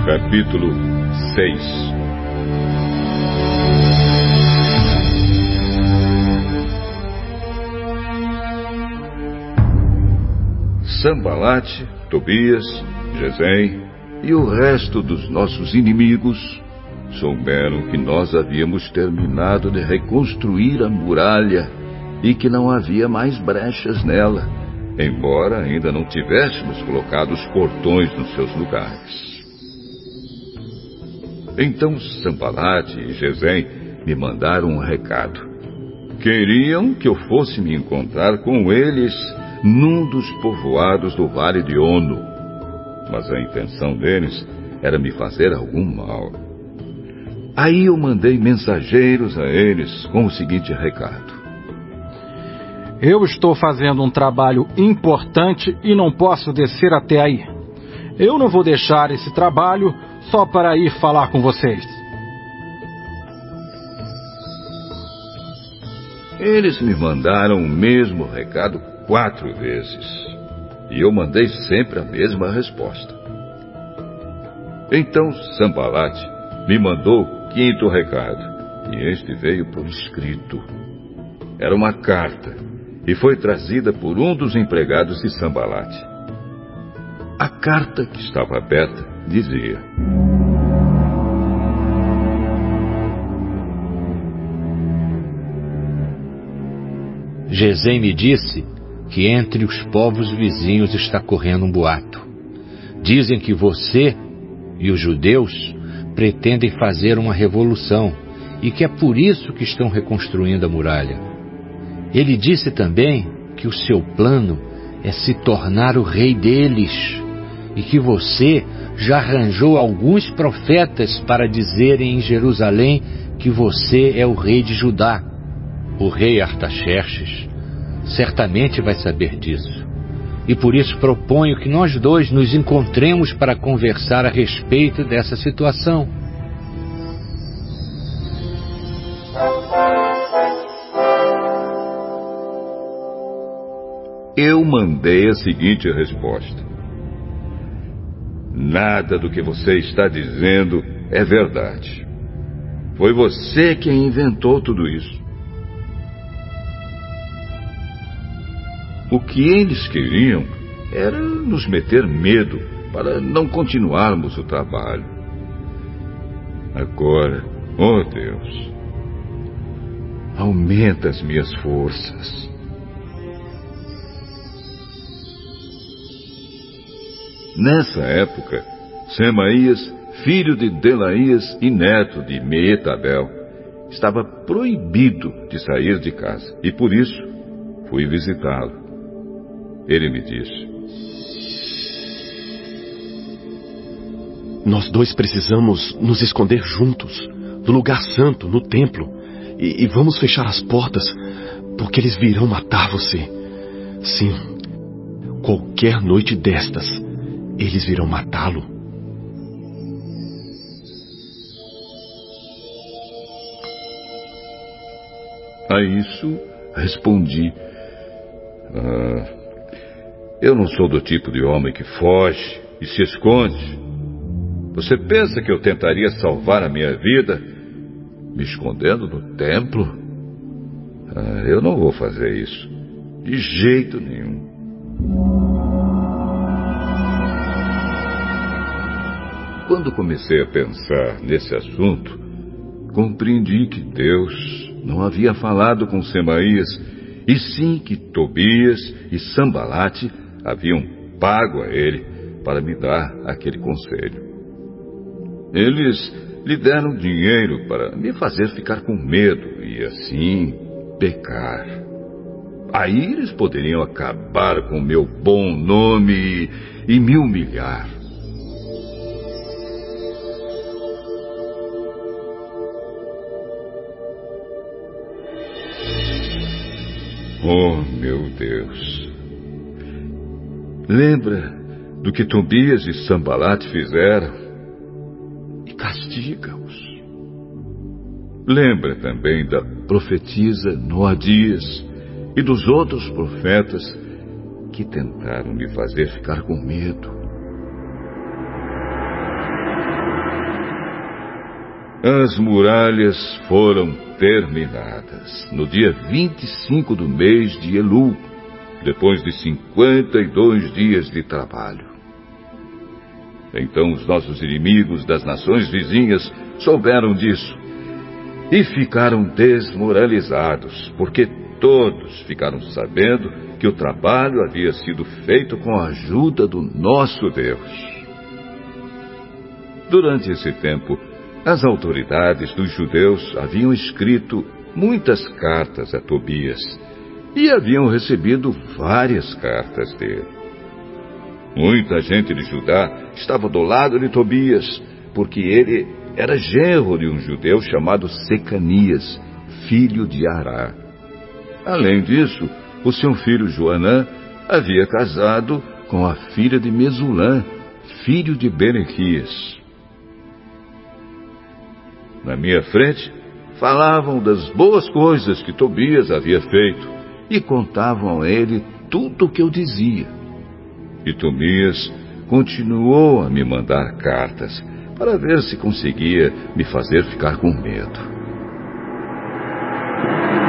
Capítulo 6. Sanbalate, Tobias, Gesem e o resto dos nossos inimigos souberam que nós havíamos terminado de reconstruir a muralha e que não havia mais brechas nela, embora ainda não tivéssemos colocado os portões nos seus lugares. Então Sanbalate e Gesem me mandaram um recado. Queriam que eu fosse me encontrar com eles num dos povoados do Vale de Ono, mas a intenção deles era me fazer algum mal. Aí eu mandei mensageiros a eles com o seguinte recado: eu estou fazendo um trabalho importante e não posso descer até aí. Eu não vou deixar esse trabalho só para ir falar com vocês. Eles me mandaram o mesmo recado 4 vezes. E eu mandei sempre a mesma resposta. Então Sanbalate me mandou o 5º recado. E este veio por escrito. Era uma carta. E foi trazida por um dos empregados de Sanbalate. A carta, que estava aberta, dizia: Gesem me disse que entre os povos vizinhos está correndo um boato. Dizem que você e os judeus pretendem fazer uma revolução e que é por isso que estão reconstruindo a muralha. Ele disse também que o seu plano é se tornar o rei deles e que você já arranjou alguns profetas para dizerem em Jerusalém que você é o rei de Judá. O rei Artaxerxes certamente vai saber disso. E por isso proponho que nós dois nos encontremos para conversar a respeito dessa situação. Eu mandei a seguinte resposta: nada do que você está dizendo é verdade. Foi você quem inventou tudo isso. O que eles queriam era nos meter medo para não continuarmos o trabalho. Agora, ó Deus, aumenta as minhas forças. Nessa época, Semaías, filho de Delaías e neto de Meetabel, estava proibido de sair de casa e por isso fui visitá-lo. Ele me disse: nós dois precisamos nos esconder juntos, no lugar santo, no templo, e vamos fechar as portas, porque eles virão matar você. Sim, qualquer noite destas, eles virão matá-lo. A isso respondi: eu não sou do tipo de homem que foge e se esconde. Você pensa que eu tentaria salvar a minha vida me escondendo no templo? Eu não vou fazer isso. De jeito nenhum. Quando comecei a pensar nesse assunto, compreendi que Deus não havia falado com Semaías, e sim que Tobias e Sanbalate haviam pago a ele para me dar aquele conselho. Eles lhe deram dinheiro para me fazer ficar com medo e assim pecar. Aí eles poderiam acabar com o meu bom nome e me humilhar. Oh, meu Deus! Lembra do que Tobias e Sanbalate fizeram e castiga-os. Lembra também da profetisa Noadias e dos outros profetas que tentaram me fazer ficar com medo. As muralhas foram terminadas no dia 25 do mês de Elul, depois de 52 dias de trabalho. Então os nossos inimigos das nações vizinhas souberam disso e ficaram desmoralizados, porque todos ficaram sabendo que o trabalho havia sido feito com a ajuda do nosso Deus. Durante esse tempo, as autoridades dos judeus haviam escrito muitas cartas a Tobias e haviam recebido várias cartas dele. Muita gente de Judá estava do lado de Tobias, porque ele era genro de um judeu chamado Secanias, filho de Ará. Além disso, o seu filho Joanã havia casado com a filha de Mesulã, filho de Berequias. Na minha frente, falavam das boas coisas que Tobias havia feito e contavam a ele tudo o que eu dizia. E Tobias continuou a me mandar cartas para ver se conseguia me fazer ficar com medo.